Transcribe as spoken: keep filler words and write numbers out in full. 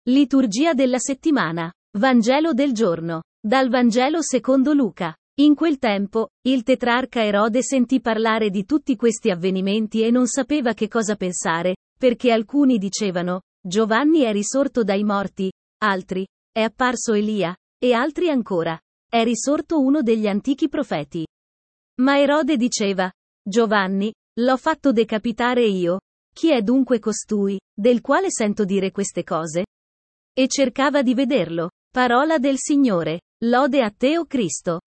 Liturgia della settimana. Vangelo del giorno. Dal Vangelo secondo Luca. In quel tempo, il tetrarca Erode sentì parlare di tutti questi avvenimenti e non sapeva che cosa pensare, perché alcuni dicevano, Giovanni è risorto dai morti, altri, è apparso Elia, e altri ancora, è risorto uno degli antichi profeti. Ma Erode diceva, Giovanni, l'ho fatto decapitare io. Chi è dunque costui, del quale sento dire queste cose? E cercava di vederlo. Parola del Signore. Lode a te, o Cristo.